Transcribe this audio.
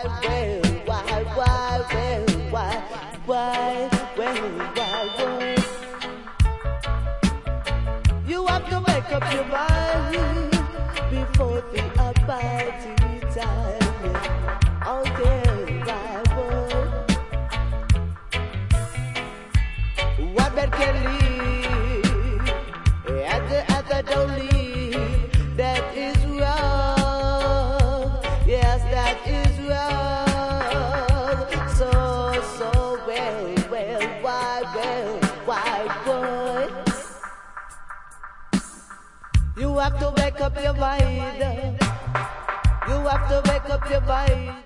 why? You have to make up your mind before the abiding time. Oh yeah, why? One man can leave, and the other don't leave. That is wrong. Yes, that is wrong. So why, boy? You have to make up your mind. You have to make up your mind.